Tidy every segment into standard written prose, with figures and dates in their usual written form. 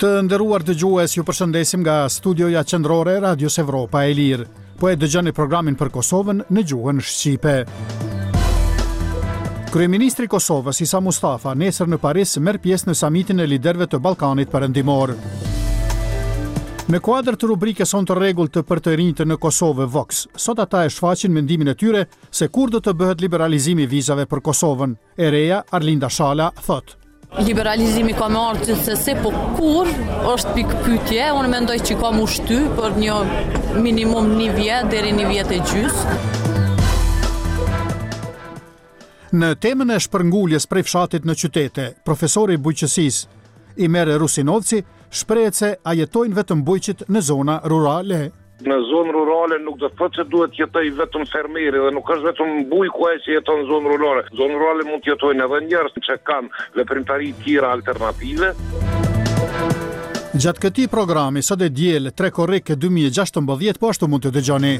Të nderuar dëgjues, ju përshëndesim nga studioja qendrore e Radios Evropa e Lirë. Po e dëgjoni programin për Kosovën në gjuhën shqipe. Kryeministri i Kosovës Isa Mustafa nesër në Paris merr pjesë në samitin e liderëve të Ballkanit Perëndimor. Në kuadër të rubrikës On të rregullt të për të rinjtë në Kosovë Vox, sot ata e shfaqin mendimin e tyre se kur do të bëhet liberalizimi i vizave për Kosovën. E reja Arlinda Shala thotë: Liberalizimi ka me ardhur gjithsesi, po kur është pikë pyetje, unë mendoj që ka më shty për një minimum 1 vjet deri 1 vjet e gjys. Në temën e shpërnguljes prej fshatit në qytete, profesori bujqësisë Imer Rusinovci shprehet se a jetojnë vetëm bujqit në zona rurale. Në zonë rurale nuk do të thotë se duhet jetoj vetëm fermeri dhe nuk është vetëm bujku ai që jeton në zonë rurale. Zonë rurale mund të jetojnë edhe njerëz që kanë veprimtari të tjera alternative. Gjatë këtij programi sot e diel 3 korrik 2016 po ashtu mund të dëgjoni.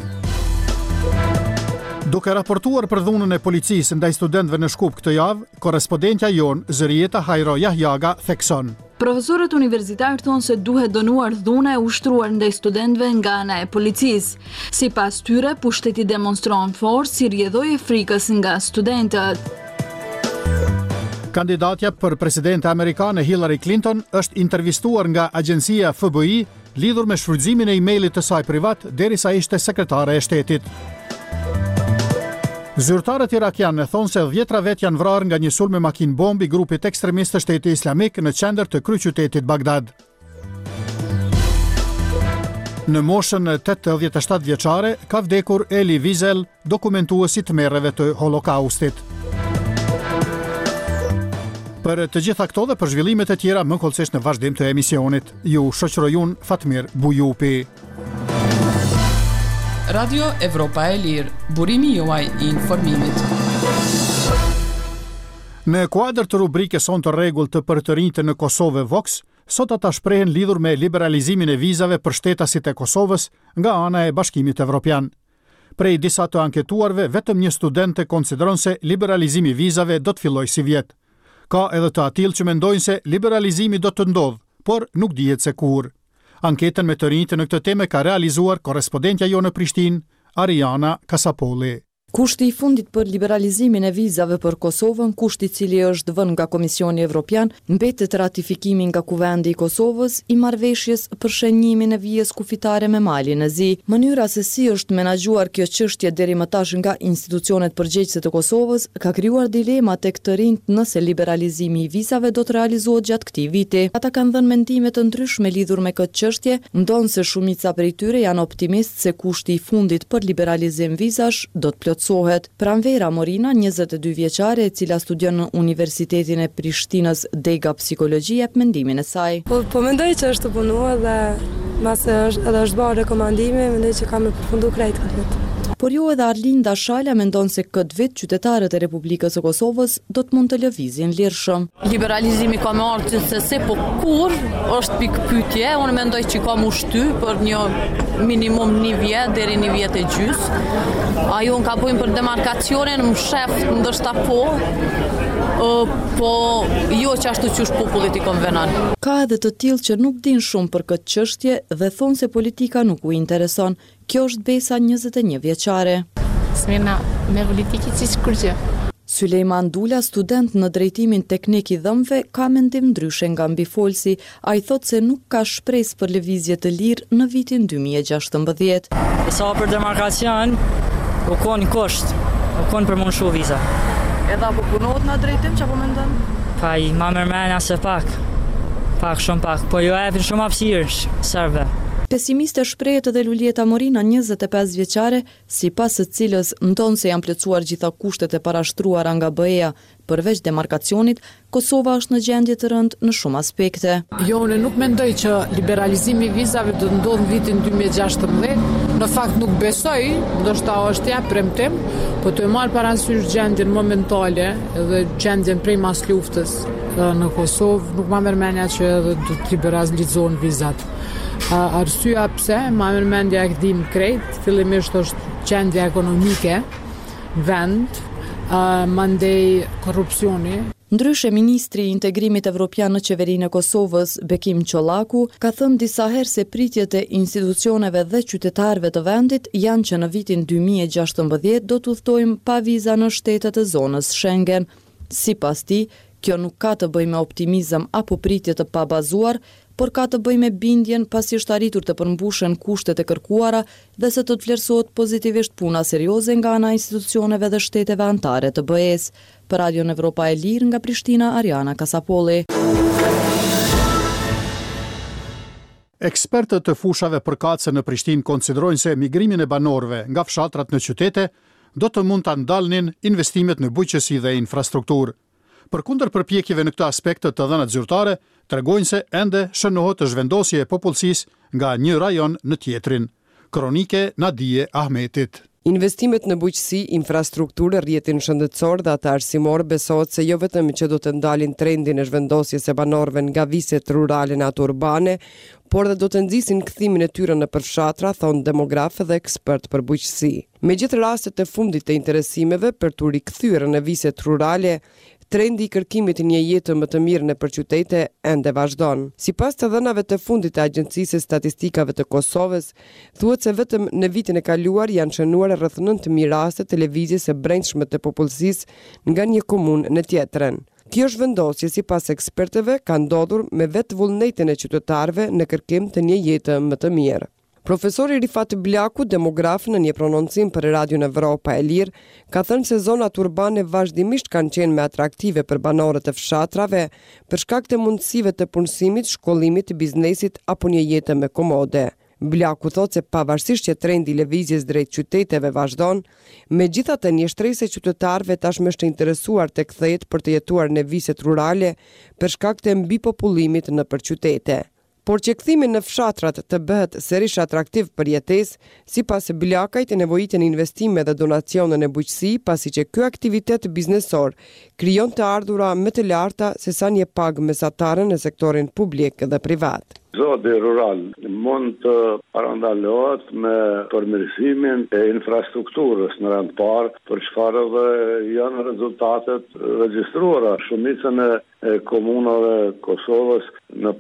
Duke raportuar për dhunën e policisë ndaj studentëve në Shkup këtë javë, korrespondentja jon Zërieta Hajro Jahjaga thekson: Profesorët universitarë thonë se duhet dënuar dhuna e ushtruar ndaj studentëve nga ana e policisë. Sipas tyre, pushteti demonstron forcë si rrjedhoi e frikës nga studentët. Kandidatja për presidente amerikane Hillary Clinton është intervistuar nga agjencia FBI lidhur me shfrytëzimin e emailit të saj privat derisa ishte sekretare e shtetit. Zyrtarët irakianë thonë se 10 vet janë vrarë nga një sulm me makinë bombi grupit ekstremist të Shtetit Islamik në qendër të kryeqytetit Bagdad. Në moshën 87 vjeçare ka vdekur Elie Wiesel, dokumentuesi të merreve të Holokaustit. Për të gjitha këto dhe për zhvillimet e tjera më kollësisht në vazhdim të emisionit, ju shoqëroj unë Fatmir Bujupi. Radio Evropa e Lirë, burimi juaj i informimit. Në kuadër të rubrikës On të rregullt të për të rinjtë në Kosovë Vox, sot ata shprehen lidhur me liberalizimin e vizave për shtetasit e Kosovës nga ana e Bashkimit Evropian. Prej disa të anketuarve, vetëm një studente konsideron se liberalizimi i vizave do të fillojë si vjet. Ka edhe të atill që mendojnë se liberalizimi do të ndodhë, por nuk dihet se kur. Anketën me të rinjtë në këtë temë ka realizuar korrespondentja jo në Prishtinë, Ariana Kasapolli. Kushti i fundit për liberalizimin e vizave për Kosovën, kushti i cili është vënë nga Komisioni Evropian, mbetet ratifikimi nga Kuvendi i Kosovës i marrëveshjes për shënjimin e vijës kufitare me Malin e Zi. Mënyra se si është menaxhuar kjo çështje deri më tash nga institucionet përgjegjëse të Kosovës ka krijuar dilema tek të rinjt nëse liberalizimi i vizave do të realizohet gjatë këtij viti. Ata kanë dhënë mendime të ndryshme lidhur me këtë çështje, ndonse shumica prej tyre janë optimistë se kushti i fundit për liberalizim vizash do të plotësohet. Pranvera Morina, 22 vjeçare, e cila studion në Universitetin e Prishtinës Dega Psikologji, jep mendimin e saj. Po mendoj që është të punuar dhe masë është bërë rekomandime, mendoj që ka me përfundu krejt këtë vit. Por jo edhe Arlinda Shala mendon se këtë vit qytetarët e Republikës së Kosovës do të mund të lëvizin lirshëm. Liberalizimi ka me ardhur gjithsesi, po kur është pikë pyetje, unë mendoj që ka më shty për një minimum 1 vjet deri 1 vjet e gjys. Ajo ka bujnë për demarkacionin, më shef ndoshta po jo që ashtu qysh popullit i konvenon. Ka edhe të tillë që nuk din shumë për këtë çështje dhe thonë se politika nuk u intereson. Kjo është Besa, 21 vjeçare. Smena me politikë si skurgjë. Sulejman Dula, student në drejtimin teknik i dhëmbëve, ka mendim ndryshe nga mbifolsi. Ai thotë se nuk ka shpresë për lëvizje të lirë në vitin 2016. Sa për demarkacion, u konë kusht, u konë për mund shu viza. Edhe apo punohet në drejtim që apo mendon? Pa i ma mërmena se pak, shumë pak, po jo e për shumë apsirë, serve. Pesimiste shprehet edhe Lulieta Morina, 25 vjeçare, sipas së cilës ndonë se janë plotësuar gjitha kushtet e parashtruara nga BE-ja. Përveç demarkacionit, Kosova është në gjendje të rëndë në shumë aspekte. Jo, unë nuk mendoj që liberalizimi i vizave do të ndodhë në vitin 2016. Në fakt nuk besoj, ndoshta është ja premtim, po të marr parasysh gjendjen momentale dhe gjendjen prej mas luftës në Kosovë, nuk ma merr mendja që do të liberalizohen vizat. Arsyeja pse, ma merr mendja e dim krejt, fillimisht është gjendja ekonomike, vend, mandej korrupsioni. Ndryshe, ministri i integrimit evropian në qeverinë e Kosovës, Bekim Çollaku, ka thënë disa herë se pritjet e institucioneve dhe qytetarëve të vendit janë që në vitin 2016 do të udhtojmë pa viza në shtetet e zonës Schengen. Sipas tij, kjo nuk ka të bëjë me optimizëm apo pritje të pabazuar, por ka të bëjë me bindjen pasi është arritur të përmbushen kushtet e kërkuara dhe se të vlerësohet pozitivisht puna serioze nga ana institucioneve dhe shteteve anëtare të BE-s. Për Radion Evropa e Lirë nga Prishtina, Ariana Kasapolli. Ekspertët të fushave përkatëse në Prishtinë konsiderojnë se migrimin e banorëve nga fshatrat në qytete do të mund ta ndalnin investimet në bujqësi dhe infrastrukturë. Përkundër përpjekjeve në këtë aspekt të dhënat zyrtare, tregojnë se ende shënohet zhvendosje e popullsisë nga një rajon në tjetrin. Kronike Nadije Ahmetit. Investimet në bujqësi, infrastrukturë, rrjetin shëndetësor dhe ata arsimor besohet se jo vetëm që do të ndalin trendin e zhvendosjes së banorëve nga viset rurale në ato urbane, por dhe do të nxisin kthimin e tyre në përfshatra, thonë demografë dhe ekspert për bujqësi. Megjithë rastet e fundit të interesimeve për të rikthyer në viset rurale, trendi i kërkimit një jetë më të mirë në qytete ende vazhdon. Sipas të dhënave të fundit të Agjencisë së Statistikave të Kosovës, thuhet se vetëm në vitin e kaluar janë shënuar rreth 9.000 raste të lëvizjes së brendshme të popullsisë nga një komunë në tjetrën. Kjo zhvendosje, sipas ekspertëve, ka ndodhur me vetë vullnetin e qytetarëve në kërkim të një jete më të mirë. Profesori Rifat Blaku, demograf, në një prononcim për Radion Evropa e Lirë, ka thënë se zonat urbane vazhdimisht kanë qenë me atraktive për banorët e fshatrave për shkak të mundësive të punësimit, shkollimit, biznesit apo një jetë me komode. Blaku thot se pavarësisht që trendi i lëvizjes drejt qyteteve vazhdon, megjithatë një shtresë e qytetarëve tashmë është interesuar të kthehet për të jetuar në viset rurale për shkak të mbipopullimit në qytete. Por që kthimi në fshatrat të bëhet sërish atraktiv për jetesë, sipas Blakajt nevojiten investime dhe donacione në bujqësi, pasi që ky aktivitet biznesor krijon të ardhura më të larta se sa një pagë mesatare në sektorin publik dhe privat. Zoti rural mund të parandalohet me përmirësimin e infrastrukturës në rand parë, për çfarë janë rezultatet regjistruara. Shumicën e komunave Kosovës në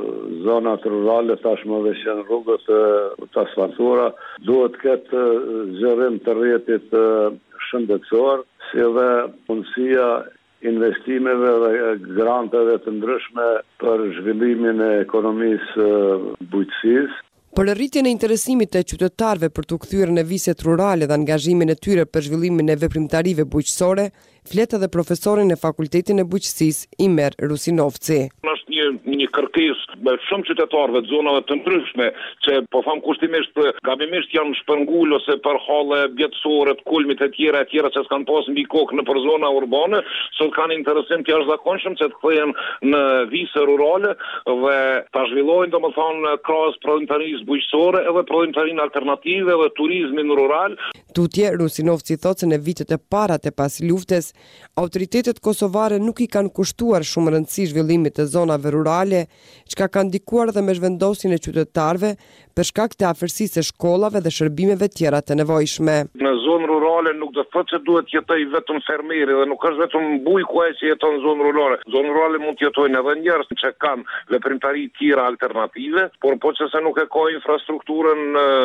zonat rurale tashmë veçan rrugët të asfaltuara duhet këtë zgjerim të rrjetit shëndetësor, si dhe mundësia investimeve dhe granteve të ndryshme për zhvillimin e ekonomisë bujqësisë. Për rritjen e interesimit të qytetarëve për të kthyer në viset rurale dhe angazhimin e tyre për zhvillimin e veprimtarive bujqësore, flet edhe profesorin e Fakultetin e Bujqësisë Imer Rusinovci. Është një kërkesë me shumë qytetarëve të zonave të ndryshme që po them kushtimisht gabimisht janë shpërngul ose për halle bjetësore të kulmit e tjera që s'kan pas mbi kokë në për zona urbane, sot kanë interesim të jashtëzakonshëm që të kthehen në vise rurale dhe ta zhvillojnë domethënë krahas prodhimtarisë bujqësore edhe prodhimtarinë alternative dhe turizmin rural. Tutje Rusinovci thotë se në vitet e para të pas luftës, autoritetet kosovare nuk i kanë kushtuar shumë rëndësi zhvillimit të zonave rurale, çka ka ndikuar dhe me zhvendosjen e qytetarëve për shkak të afërsisë së shkollave dhe shërbimeve tjera të nevojshme. Në zonë rurale nuk do të thotë se duhet jetoj vetëm fermeri dhe nuk është vetëm bujku ai që jeton në zonë rurale. Zonë rurale mund të jetojnë edhe njerëz që kanë veprimtari tjera alternative, por po që se nuk e ka infrastrukturën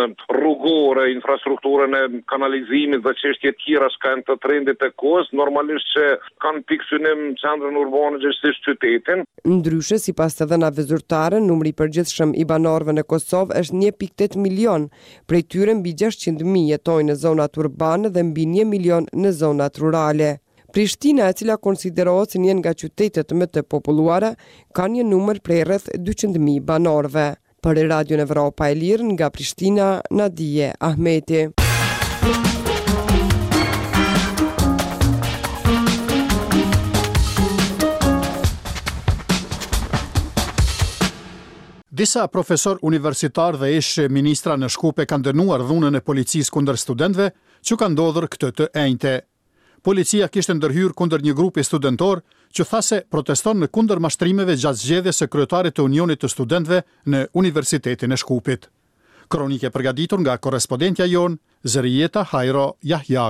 rrugore, infrastrukturën e kanalizimit dhe çështje tjera që kanë të trendit të kohës, normalisht që kanë pikësynim qendrën urbane gjithsesi qytetin. Ndryshe, sipas të dhënave zyrtare, numri i përgjithshëm i banorëve në Kosovë është 1.8 milion, prej tyre mbi 600.000 jetojnë në zonat urbane dhe mbi 1 milion në zonat rurale. Prishtina, e cila konsiderohet si një nga qytetet më të populluara, ka një numër prej rreth 200.000 banorëve. Për Radion Evropa e Lirë nga Prishtina, Nadije Ahmeti. Disa profesor universitar dhe ish ministra në Shkupe kanë dënuar dhunën e policisë kundër studentëve që ka ndodhur këtë të enjte. Policia kishte ndërhyrë kundër një grupi studentor që tha se proteston në kundër mashtrimeve gjatë zgjedhjes së kryetarit të Unionit të Studentëve në Universitetin e Shkupit. Kronike përgatitur nga korrespondentja jon Zërijeta Hajro Jahjaga.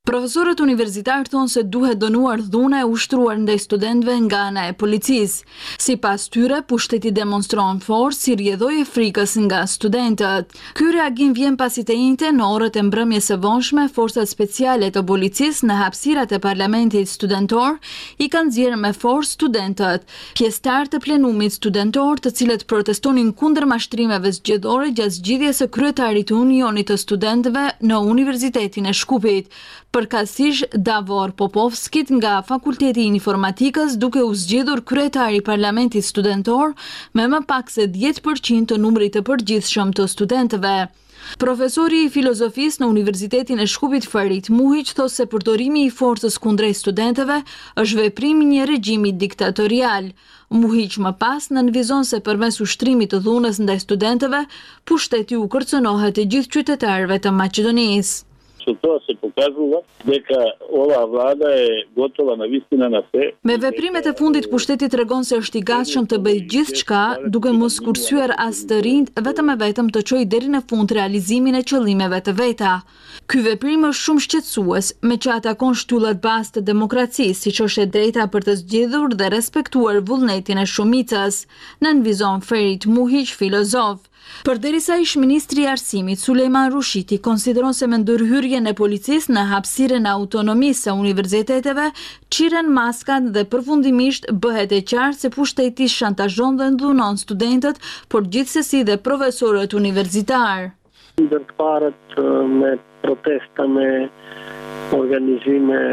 Profesorët universitarë thonë se duhet dënuar dhune e ushtruar ndaj studentëve nga ana e policisë. Sipas tyre, pushteti demonstron forcë si rrjedhoi e frikës nga studentët. Ky reagim vjen pasi të njëjtën në orët e mbrëmjes së vonshme, forcat speciale të policisë në hapësirat e parlamentit studentor i kanë nxjerrë me forcë studentët. Pjesëtarë të plenumit studentor, të cilët protestonin kundër mashtrimeve zgjedhore gjatë zgjidhjes së kryetarit të Unionit të Studentëve në Universitetin e Shkupit. Përkatësisht Davor Popovskit nga Fakulteti i Informatikës, duke u zgjedhur kryetari i Parlamentit Studentor me më pak se 10% të numrit të përgjithshëm të studentëve. Profesori i filozofisë në Universitetin e Shkupit Farit Muhiq thosë se përdorimi i forcës kundrejt studentëve është veprim i një regjimi diktatorial. Muhiq më pas nënvizon se përmes ushtrimit të dhunës ndaj studentëve, pushteti u kërcënohet të gjithë qytetarëve të Maqedonisë. Što to se pokazuje дека ova vlada e gotova na vistina na sve. Me veprimet e fundit pushteti tregon se është i gatshëm të bëjë gjithçka, duke mos kursyer as të rinjt, vetëm e vetëm të çojë deri në fund realizimin e qëllimeve të veta. Ky veprim është shumë shqetësues, me që atakon shtyllat bazë të demokracisë, siç është e drejta për të zgjedhur dhe respektuar vullnetin e shumicës, nënvizon Ferit Muhiq, filozof. Përderisa ish ministri i arsimit Sulejman Rushiti konsideron se me ndërhyrjen e policisë në hapësirën e autonomisë së universiteteve, çiren maskat dhe përfundimisht bëhet e qartë se pushteti shantazhon dhe dhunon studentët, por gjithsesi dhe profesorët universitar. Ndërparët me protesta, me organizime,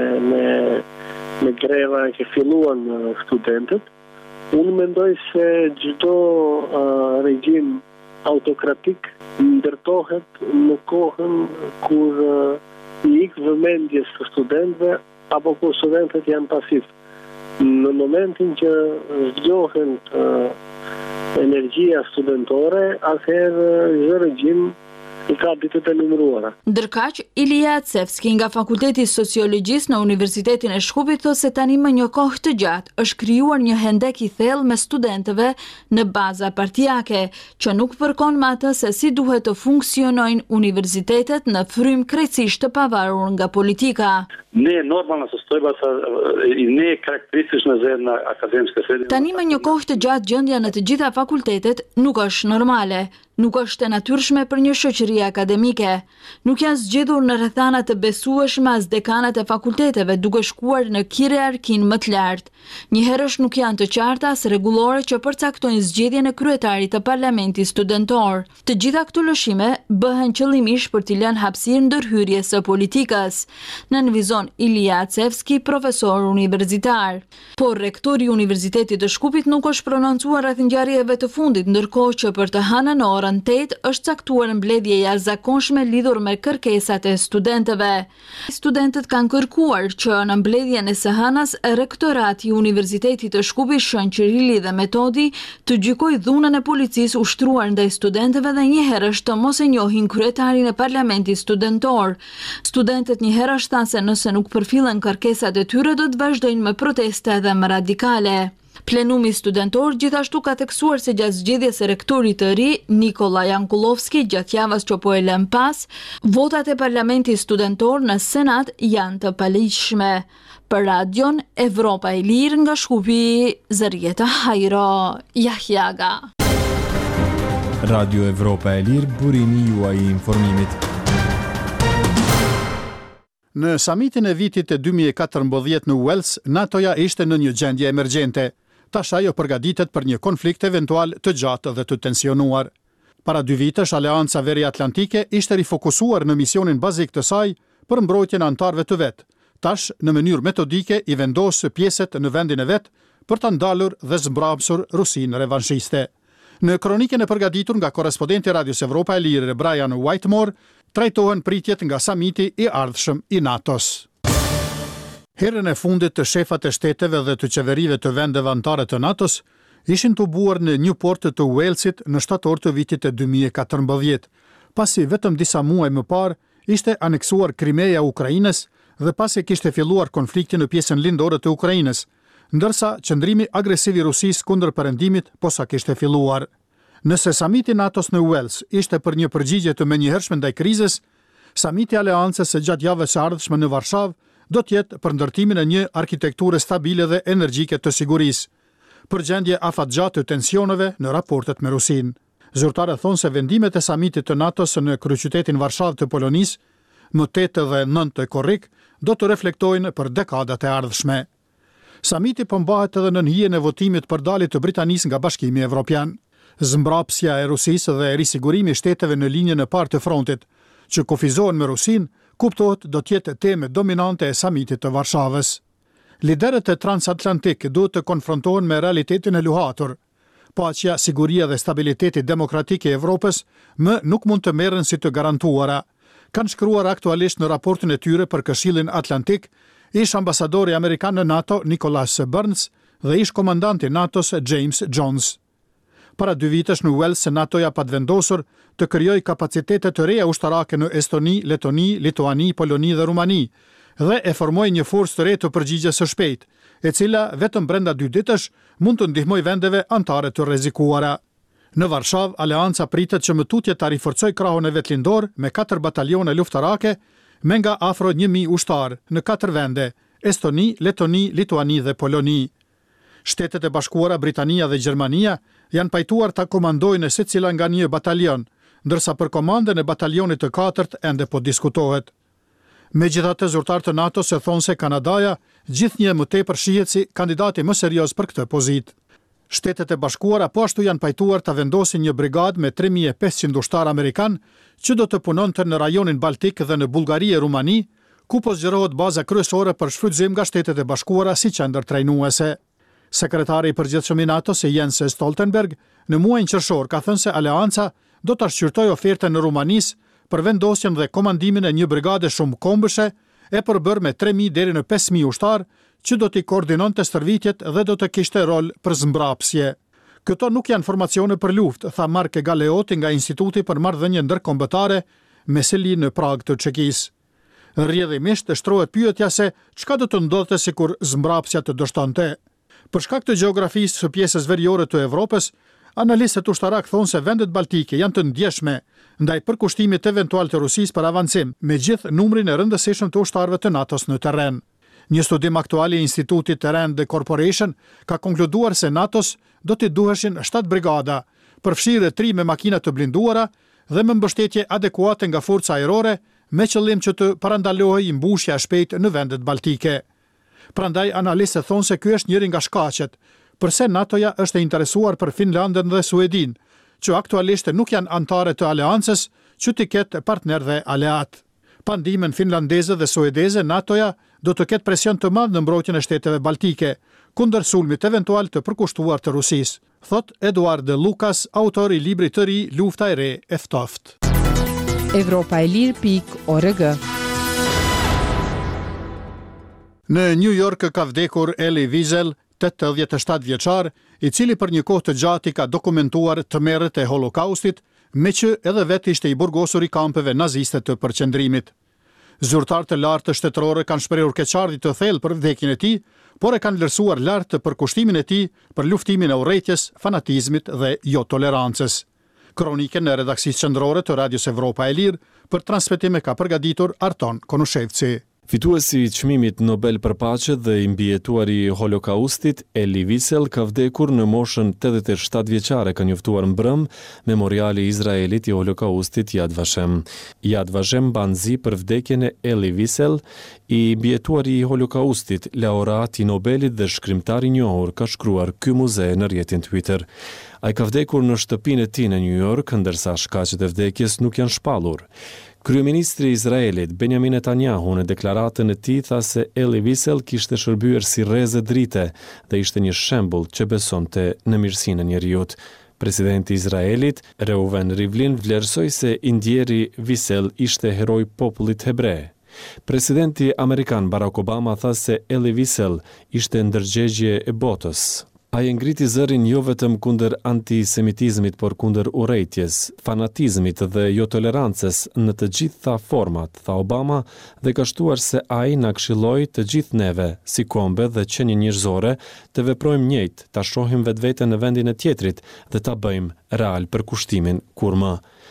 me greva që filluan studentët, unë mendoj se çdo regjim autokratik ndërtohet në kohën kur i ik vëmendjes të studentëve apo kur studentët janë pasiv. Në momentin që zgjohen energjia studentore, atëherë çdo regjim i ka ditët e numëruara. Ndërkaq, Ilija Cevski nga Fakulteti i Sociologjisë në Universitetin e Shkupit thotë se tani më një kohë të gjatë është krijuar një hendek i thellë me studentëve në baza partijake, që nuk përkon me atë se si duhet të funksionojnë universitetet në frym krejtësisht të pavarur nga politika. Не нормална состојба и не е карактеристична за една академска средина. Tani më një kohë të gjatë gjendja në të gjitha fakultetet nuk është normale, nuk është e natyrshme për një shoqëri akademike. Nuk janë zgjedhur në rrethana të besueshme as dekanat e fakulteteve, duke shkuar në hierarkinë më të lartë. Njëherësh nuk janë të qarta as rregullore që përcaktojnë zgjedhjen e kryetarit të parlamentit studentor. Të gjitha këto lëshime bëhen qëllimisht për t'i lënë hapësirë ndërhyrjes së politikës. Nënvizon Ilija Cevski, profesor universitar. Por rektori i Universitetit të Shkupit nuk është prononcuar rreth ngjarjeve të fundit, ndërkohë që për të hënën në orën 8 është caktuar mbledhje e jashtëzakonshme lidhur me kërkesat e studentëve. Studentët kanë kërkuar që në mbledhjen e së hënës rektorati i Universitetit të Shkupit, Shën Qirili dhe Metodi të gjykojë dhunën e policisë ushtruar ndaj studentëve dhe njëherësh të mos e njohin kryetarin e parlamentit studentor. Studentët njëherësh thanë se nëse nuk përfillen kërkesat e tyre do të vazhdojnë me proteste edhe më radikale. Plenumi studentor gjithashtu ka theksuar se gjatë zgjedhjes së rektorit të ri, Nikola Jankulovski, gjatë javës që po e lën pas, votat e parlamentit studentor në Senat janë të paligjshme. Për radion Evropa e Lirë nga Shkupi, Zërieta Hajro, Jahjaga. Radio Evropa e Lirë, burimi juaj i informimit. Në samitin e vitit e 2014 në Wales, NATO-ja ishte në një gjendje emergjente. Tash ajo përgatitet për një konflikt eventual të gjatë dhe të tensionuar. Para 2 vitesh, Aleanca Veriatlantike ishte rifokusuar në misionin bazik të saj për mbrojtjen e antarëve të vet. Tash, në mënyrë metodike, i vendos pjesët në vendin e vet për ta ndalur dhe zmbrapsur Rusinë revanshiste. Në kronikën e përgatitur nga korrespondenti Radios Evropa e Lirë Brian Whitemore, trajtohen pritjet nga samiti i ardhshëm i NATO-s. Herën e fundit të shefat e shteteve dhe të qeverive të vendeve anëtare të NATO-s ishin të buar në Newport të Walesit në shtator të vitit e 2014, pasi vetëm disa muaj më parë ishte aneksuar Krimeja Ukrainës dhe pasi kishte filluar konflikti në pjesën lindore të Ukrainës, ndërsa qëndrimi agresiv i Rusisë kundër perëndimit posa kishte filluar. Nëse samiti NATO-s në Wales ishte për një përgjigje të menjëhershme ndaj krizës, Samiti i Aleancës së gjatë javës së ardhshme në Varshavë do të jetë për ndërtimin e një arkitekture stabile dhe energjike të sigurisë, përgjendje afatgjatë të tensioneve në raportet me Rusinë. Zyrtarët thonë se vendimet e samitit të NATO-s në kryeqytetin Varshavë të Polonisë, më 8 dhe 9 të korrik, do të reflektojnë për dekadat e ardhshme. Samiti përmbahet edhe në hijen e votimit për dalje të Britanisë nga Bashkimi Evropian. Zmbrapsja e Rusisë dhe risigurimi i shteteve në linjën e parë të frontit, që kufizohen me Rusinë, kuptohet do të jetë temë dominante e samitit të Varshavës. Liderët e transatlantik duhet të konfrontohen me realitetin e luhatur. Paqja, siguria dhe stabiliteti demokratik e Evropës nuk mund të merren si të garantuara, kanë shkruar aktualisht në raportin e tyre për Këshillin Atlantik ish ambasadori amerikan në NATO Nicholas Burns dhe ish komandanti NATO-s James Jones. Para 2 vitesh në Wales, NATO-ja pat vendosur të krijojë kapacitete të reja ushtarake në Estoni, Letoni, Lituani, Poloni dhe Rumani dhe e formoi një forcë të re të përgjigjes së shpejtë, e cila vetëm brenda 2 ditësh mund të ndihmojë vendeve anëtare të rrezikuara. Në Varshavë, Aleanca pritet që më tutje ta riforcojë krahun e vet lindor me 4 batalione luftarake me nga afro 1000 ushtarë në 4 vende: Estoni, Letoni, Lituani dhe Poloni. Shtetet e Bashkuara, Britania dhe Gjermania janë pajtuar ta komandojnë secila nga një batalion, ndërsa për komandën e batalionit të 4 ende po diskutohet. Megjithatë, zyrtarët e NATO-s thonë se Kanadaja gjithnjë më tepër shihet si kandidati më serioz për këtë pozitë. Shtetet e Bashkuara po ashtu janë pajtuar ta vendosin një brigadë me 3500 ushtarë amerikan që do të punonte në rajonin Baltik dhe në Bullgari e Rumani, ku po zgjerohet baza kryesore për shfrytëzim nga Shtetet e Bashkuara si qendër trajnuese. Sekretari i përgjithshëm i NATO-s Jens Stoltenberg në muajin qershor ka thënë se Aleanca do ta shqyrtojë ofertën në Rumanisë për vendosjen dhe komandimin e një brigade shumë kombëshe e përbërë me 3000 deri në 5000 ushtarë që do t'i koordinonte stërvitjet dhe do të kishte rol për zmbrapsje. Këto nuk janë formacione për luftë, tha Mark Galeoti nga Instituti për Marrëdhënie Ndërkombëtare Meseli në Prag të Çekisë. Rrjedhimisht shtrohet pyetja se çka do të ndodhte sikur zmbrapsja të dështonte. Për shkak të gjeografisë së pjesës veriore të Evropës, analistët ushtarak thonë se vendet baltike janë të ndjeshme ndaj përkushtimit eventual të Rusisë për avancim, me gjithë numrin e rëndësishëm të ushtarëve të NATO-s në terren. Një studim aktual i Institutit Terrain Corporation ka konkluduar se NATO-s do t'i duheshin 7 brigada, përfshirë 3 me makina të blinduara dhe me mbështetje adekuate nga forca ajrore, me qëllim që të parandalohej mbushja e shpejtë në vendet baltike. Prandaj analistët thonë se ky është njëri nga shkaqet pse NATO-ja është e interesuar për Finlandën dhe Suedin, që aktualisht nuk janë anëtare të aleancës, që t'i ketë partner dhe aleat. Pa ndihmën finlandeze dhe suedeze, NATO-ja do të ketë presion të madh në mbrojtjen e shteteve baltike, kundër sulmit eventual të përkushtuar të Rusisë, thot Eduard Lukas, autor i librit të ri Lufta e re e ftoftë. Evropaelir.org. Në New York ka vdekur Elie Wiesel, 87 vjeçar, i cili për një kohë të gjatë ka dokumentuar tmerret e Holokaustit, me që edhe vetë ishte i burgosur i kampeve naziste të përqendrimit. Zyrtarë të lartë shtetërore kanë shprehur keqardhje të thellë për vdekjen e tij, por e kanë vlerësuar lart për kushtimin e tij për luftimin e urrëties, fanatizmit dhe jo tolerancës. Kronikën e redaksisë qendrore të Radios Evropa e Lirë për transmetim e ka përgatitur Arton Konushevci. Fituesi i çmimit Nobel për paqe dhe i mbijetuari i Holokaustit, Elie Wiesel, ka vdekur në moshën 87 vjeçare, ka njoftuar mbrëm Memoriali i Izraelit i Holokaustit Yad Vashem. Yad Vashem ban zi për vdekjen e Elie Wiesel, i mbijetuari i Holokaustit, laureat i Nobelit dhe shkrimtar i njohur, ka shkruar ky muze në rrjetin Twitter. Ai ka vdekur në shtëpinë e tij në New York, ndërsa shkaqet e vdekjes nuk janë shpallur. Kryeministri i Izraelit Benjamin Netanyahu në deklaratën e tij tha se Elie Wiesel kishte shërbyer si rrezë drite dhe ishte një shembull që besonte në mirësinë e njerëzit. Presidenti i Izraelit Reuven Rivlin vlerësoi se i ndjeri Wiesel ishte heroj popullit hebre. Presidenti amerikan Barack Obama tha se Elie Wiesel ishte ndërgjegje e botës. Ai ngriti zërin jo vetëm kundër antisemitizmit, por kundër urrëties, fanatizmit dhe jo tolerancës në të gjitha format, tha Obama, dhe ka shtuar se ai na këshilloi të gjithë neve, si kombe dhe qenie njerëzore, të veprojmë njëjtë, ta shohim vetveten në vendin e tjetrit dhe ta bëjmë real për kushtimin kur më.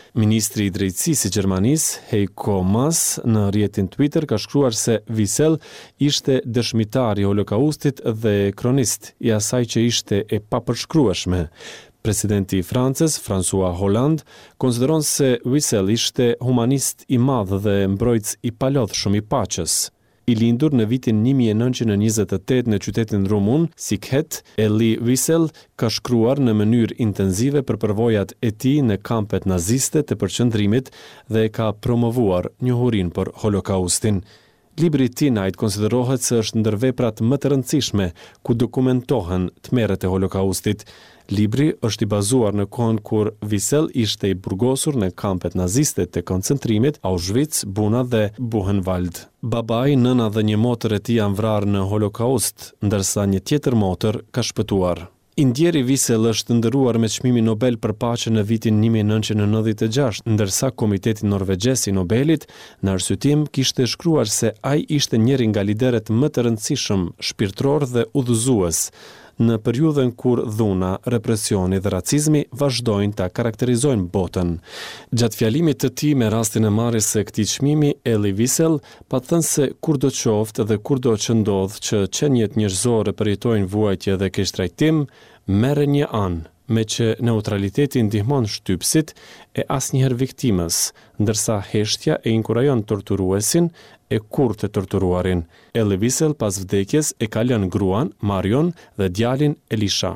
Ministri i drejtësisë i Gjermanisë, Heiko Maas, në rrjetin Twitter ka shkruar se Wiesel ishte dëshmitar i Holokaustit dhe kronist i asaj që ishte e papërshkrueshme. Presidenti i Francës, François Hollande, konsideron se Wiesel ishte humanist i madh dhe mbrojtës i palodhshëm i paqes. I lindur në vitin 1928 në qytetin rumun, Sikhet, Elie Wiesel ka shkruar në mënyrë intenzive për përvojat e tij në kampet naziste të përqendrimit dhe ka promovuar njohurinë për Holokaustin. Libri i tij Night konsiderohet se është ndër veprat më të rëndësishme ku dokumentohen tmerret e Holokaustit. Libri është i bazuar në kohën kur Wiesel ishte i burgosur në kampet naziste të koncentrimit Auschwitz, Buna dhe Buchenwald. Babai, nëna dhe një motër e tij janë vrarë në Holokaust, ndërsa një tjetër motër ka shpëtuar. Indjeri Wiesel është ndëruar me çmimin Nobel për paqe në vitin 1996, ndërsa Komiteti Norvegjes i Nobelit në arsyetim kishte shkruar se ai ishte njëri nga liderët më të rëndësishëm shpirtëror dhe udhëzues në periudhën kur dhuna, represioni dhe racizmi vazhdojnë ta karakterizojnë botën. Gjatë fjalimit të tij me rastin e marrjes së këtij çmimi, Elie Wiesel pa thënë se kurdo qoftë dhe kurdo që ndodh që qenjet njerëzore përjetojnë vuajtje dhe keq trajtim, merre një anë, me që neutraliteti ndihmon shtypësit e asnjëherë viktimës, ndërsa heshtja e inkurajon torturuesin e kurrë të torturuarin. Elie Wiesel pas vdekjes e ka lënë gruan, Marion, dhe djalin Elisha.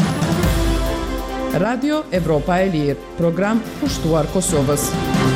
Radio Evropa e Lirë, program pushtuar Kosovës.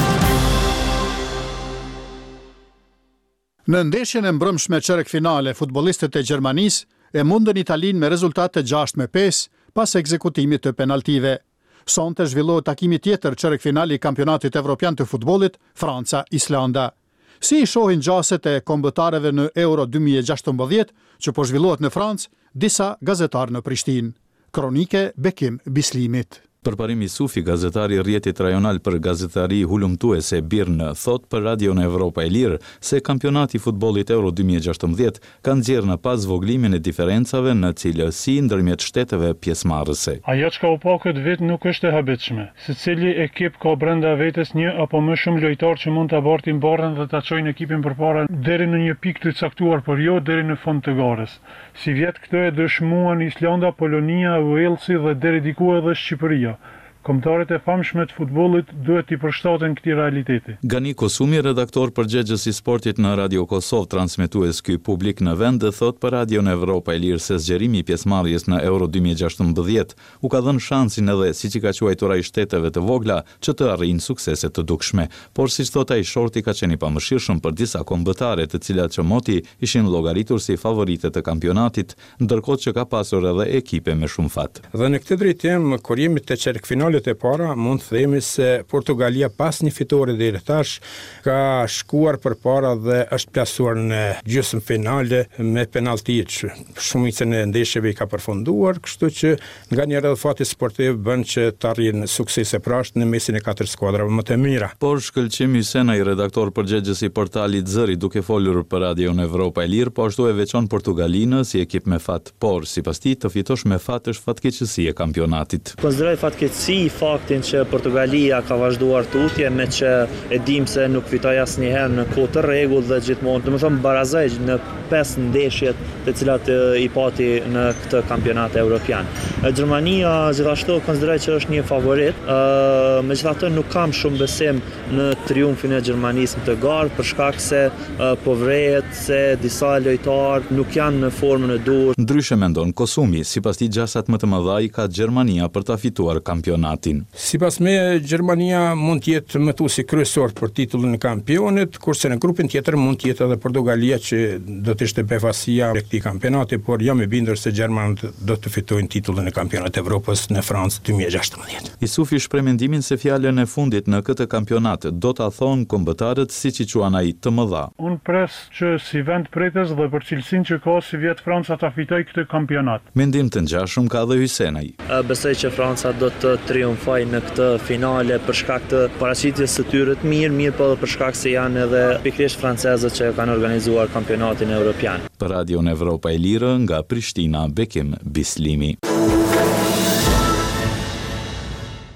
Në ndeshjen e mbrëmshme çerek finale, futbollistët e Gjermanisë e mundën Italinë me rezultat të 6-5 pas ekzekutimit të penaltive. Sonte zhvillohet takimi tjetër çerek finali i kampionatit evropian të futbollit, Franca-Islanda. Si i shohin ngjaset e kombëtarëve në Euro 2016 që po zhvillohet në Francë, disa gazetarë në Prishtinë. Kronike Bekim Bislimit. Përparim Isufi, gazetari i rrjetit rajonal për gazetari hulumtuese Birnë, thot për Radio në Evropa e Lirë se kampionati i futbollit Euro 2016 ka nxjerrë në pas zvoglimin e diferencave në cilësi ndërmjet shteteve pjesëmarrëse. Ajo çka u pa këtë vit nuk është e habitshme. Secili ekip ka brenda vetes një apo më shumë lojtar që mund ta bartin barrën dhe ta çojnë ekipin përpara deri në një pikë të caktuar, por jo deri në fund të garës. Si vjet këtë e dëshmuan Islanda, Polonia, Walesi dhe deri diku edhe Shqipëria. Kombëtarët e famshme të futbollit duhet t'i përshtaten këtij realiteti. Gani Kosumi, redaktor përgjegjës i sportit në Radio Kosovë, transmetues ky publik në vend, thot për Radio në Evropa e Lirë se zgjerimi i pjesëmarrjes në Euro 2016 u ka dhënë shansin edhe, siç i ka quajtur ai, shteteve të vogla që të arrijnë suksese të dukshme. Por siç thot ai, shorti ka qenë i pamëshirshëm për disa kombëtare, të cilat që moti ishin llogaritur si favorite të kampionatit, ndërkohë që ka pasur edhe ekipe me shumë fat. Dhe në këtë drejtim, kur jemi te çerkfinali e para, mund të themi se Portugalia pas një fitore deri tash ka shkuar përpara dhe është plasuar në gjysmë finale me penallti. Shumicën e ndeshjeve i ka përfunduar, kështu që nganjëherë edhe fati sportiv bën që të arrijnë suksese prashtë në mesin e 4 skuadrave më të mira. Por Shkëlqim Hysena, i redaktor përgjegjës i portalit Zëri, duke folur për Radio në Evropa e Lirë, po ashtu e veçon Portugalinë si ekip me fat, por sipas tij të fitosh me fat është fatkeqësi e kampionatit. Konsideroj fatkeqësi faktin që Portugalia ka vazhduar tutje me që e dim se nuk fitoi asnjëherë në kohë të rregull dhe gjithmonë, domethënë barazoj në 5 ndeshjet të cilat i pati në këtë kampionat evropian. Gjermania gjithashtu konsideroj që është një favorit, megjithatë nuk kam shumë besim në triumfin e Gjermanisë në të garë për shkak se po vrehet se disa lojtarë nuk janë në formën e duhur. Ndryshe mendon Kosumi, sipas tij gjasat më të mëdha i ka Gjermania për ta fituar kampionatin. Sipas me, Gjermania mund të jetë mëtuesi kryesor për titullin e kampionit, kurse në grupin tjetër mund të jetë edhe Portugalia që do të ishte befasia e këtij kampionati, por jam i bindur se gjermanët do të fitojnë titullin e kampionat të Evropës në Francë 2016. Isufi shpreh mendimin se fjalën e fundit në këtë kampionat do ta thonë kombëtarët siç i quan ai të mëdha. Unë pres që si vend pretës dhe për cilësinë që ka si vjet Franca ta fitojë këtë kampionat. Mendim të ngjashëm ka edhe Hysenaj. Besoj që Franca do të triumfojë në këtë finale për shkak të paraqitjes së tyre të mirë, po edhe për shkak se janë edhe pikërisht francezët që kanë organizuar kampionatin evropian. Për Radio në Evropa e Lirë, nga Prishtina, Bekim Bislimi.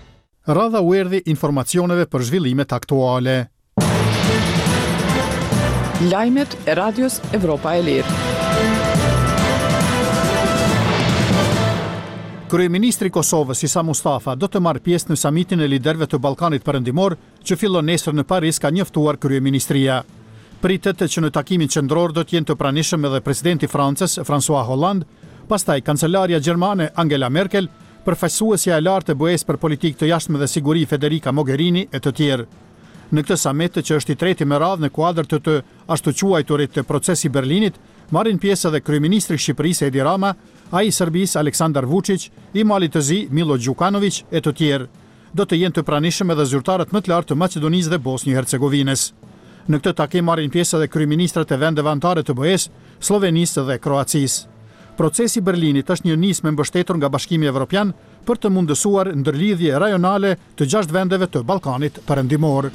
Radha u erdhi informacioneve për zhvillimet aktuale. Lajmet e Radios Evropa e Lirë. Kryeministri i Kosovës Isa Mustafa do të marrë pjesë në samitin e liderëve të Ballkanit Perëndimor që fillon nesër në Paris, ka njoftuar kryeministria. Pritet që në takimin qendror do të jenë të pranishëm edhe presidenti i Francës François Hollande, pastaj kancelaria gjermane Angela Merkel, përfaqësuesja e lartë e BE-s për politikë të jashtme dhe siguri Federica Mogherini e të tjerë. Në këtë samit, që është i treti me radhë në kuadër të ashtu quajturit të procesi Berlinit, marrin pjesë edhe kryeministri i Shqipërisë Edi Rama, ai i Serbisë Aleksandar Vučić, i Malit të Zi Milo Đukanović e të tjerë. Do të jenë të pranishëm edhe zyrtarët më të lartë të Maqedonisë dhe Bosnjë-Hercegovinës. Në këtë takim marrin pjesë edhe kryeministrat e vendeve anëtare të BE-s, Slovenisë dhe Kroacisë. Procesi Berlinit është një nismë mbështetur nga Bashkimi Evropian për të mundësuar ndërlidhje rajonale të 6 vendeve të Ballkanit Perëndimor.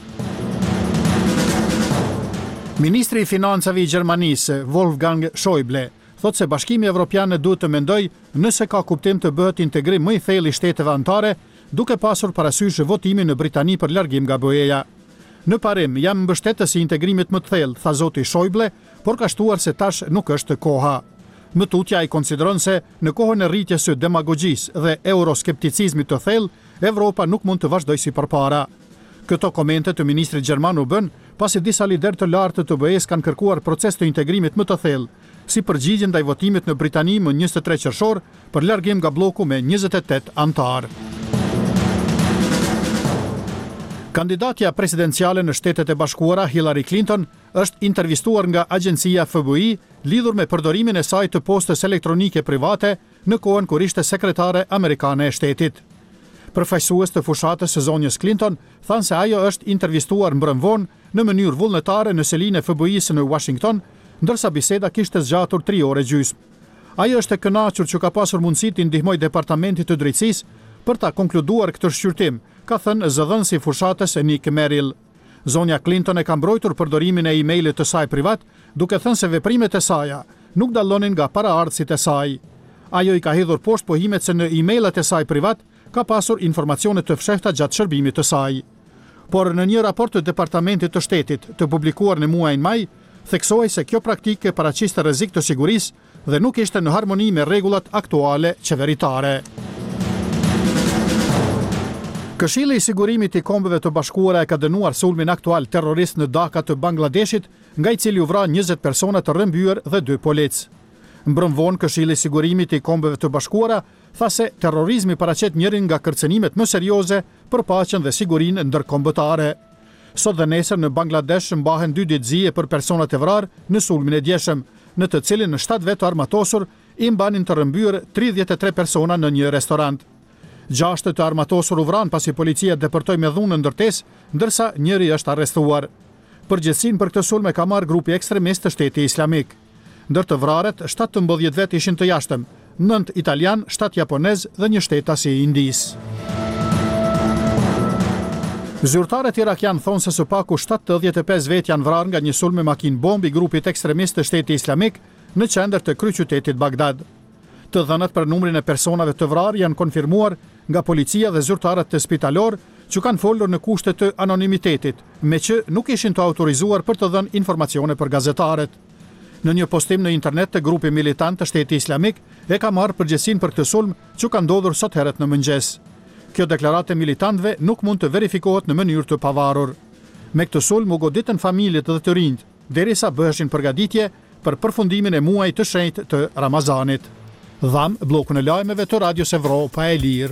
Ministri i Financave i Gjermanisë, Wolfgang Schäuble, thotë se Bashkimi Evropian duhet të mendojë nëse ka kuptim të bëhet integrim më i thellë i shteteve anëtare, duke pasur parasysh votimin në Britani për largim nga BE-ja. Në parim, jam mbështetës i integrimit më të thellë, tha zoti Schäuble, por ka shtuar se tash nuk është koha. Më tutja i konsideron se në kohën e rritjes së demagogjisë dhe euroskepticizmit të thellë, Evropa nuk mund të vazhdojë si përpara. Këto komente të ministrit gjerman u bën pasi disa liderë të lartë të BE-s kanë kërkuar proces të integrimit më të thellë, si përgjigje ndaj votimit në Britani më 23 qershor për largim nga bloku me 28 antar. Kandidatja presidenciale në Shtetet e Bashkuara Hillary Clinton është intervistuar nga agjencia FBI lidhur me përdorimin e saj të postës elektronike private në kohën kur ishte sekretare amerikane e shtetit. Përfaqësues të fushatës së zonjës Clinton thanë se ajo është intervistuar mbrëmvon në mënyrë vullnetare në selinë e FBI-s në Washington, ndërsa biseda kishte zgjatur 3 orë gjysmë. Ajo është e kënaqur që ka pasur mundësi të ndihmojë departamentit të drejtësisë për ta konkluduar këtë shqyrtim, ka thënë zëdhënësi i fushatës Nick Merrill. Zonja Clinton e ka mbrojtur përdorimin e e-mailit të saj privat, duke thënë se veprimet e saja nuk dallonin nga paraardhësit e saj. Ajo i ka hedhur poshtë pohimet se në e-mailet e saj privat ka pasur informacione të fshehta gjatë shërbimit të saj. Por në një raport të Departamentit të Shtetit të publikuar në muajin maj, theksoi se kjo praktikë paraqiste rrezik të sigurisë dhe nuk ishte në harmoni me rregullat aktuale qeveritare. Këshilli i Sigurimit i Kombeve të Bashkuara e ka dënuar sulmin aktual terrorist në Dhaka të Bangladeshit, nga i cili u vra 20 persona të rrëmbyer dhe 2 polic. Mbrëmvon, Këshilli i Sigurimit i Kombeve të Bashkuara tha se terrorizmi paraqet njërin nga kërcënimet më serioze për paqen dhe sigurinë ndërkombëtare. Sot dhe nesër në Bangladesh mbahen 2 ditëzie për personat e vrarë në sulmin e djeshëm, në të cilin në 7 vetë armatosur i mbanin të rrëmbyer 33 persona në një restorant. 6 të armatosur u vran pasi policia depërtoi me dhunë ndërtesë, ndërsa njëri është arrestuar. Përgjegjësinë për këtë sulm e ka marrë grupi ekstremist të Shtetit Islamik. Ndër të vrarët, 17 vetë ishin të jashtëm, 9 italian, 7 japonez dhe një shtetas i Indisë. Zyrtarët irakian thonë se së paku 75 vetë janë vrarë nga një sulm me makinë bomb i grupit ekstremist të Shtetit Islamik në qendër të kryeqytetit Bagdad. Të dhënat për numrin e personave të vrarë janë konfirmuar nga policia dhe zyrtarët të spitalor që kanë folur në kushte të anonimitetit, me që nuk ishin të autorizuar për të dhënë informacione për gazetarët. Në një postim në internet të grupi militant të Shtetit Islamik e ka marrë përgjegjësinë për këtë sulm që ka ndodhur sot herët në mëngjes. Kjo deklaratë e militantëve nuk mund të verifikohet në mënyrë të pavarur. Me këtë sulm u goditën familjet dhe të rinjt, derisa bëheshin përgatitje për përfundimin e muajit të shenjtë të Ramazanit. Dham blokun e lajmeve të Radios Evropa e Lirë.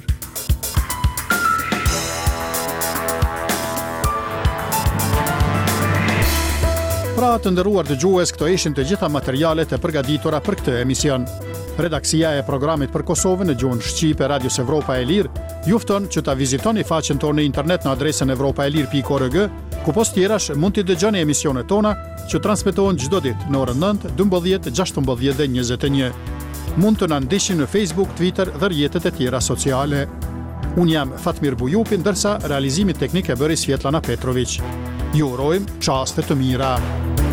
Pra të nderuar dëgjues, këto ishin të gjitha materialet e përgatitura për këtë emision. Redaksia e programit për Kosovën në gjuhën shqipe Radios Evropa e Lirë ju fton që ta vizitoni faqen tonë në internet në adresën evropaelir.org, ku post tjerash mund t'i dëgjoni emisionet tona që transmetohen çdo ditë në orën 9, 12, 16 dhe 21. Mund të na ndiqni në Facebook, Twitter dhe rrjetet e tjera sociale. Unë jam Fatmir Bujupi, ndërsa realizimin teknik e bëri Svetlana Petrović. Ju urojmë çaste të mira.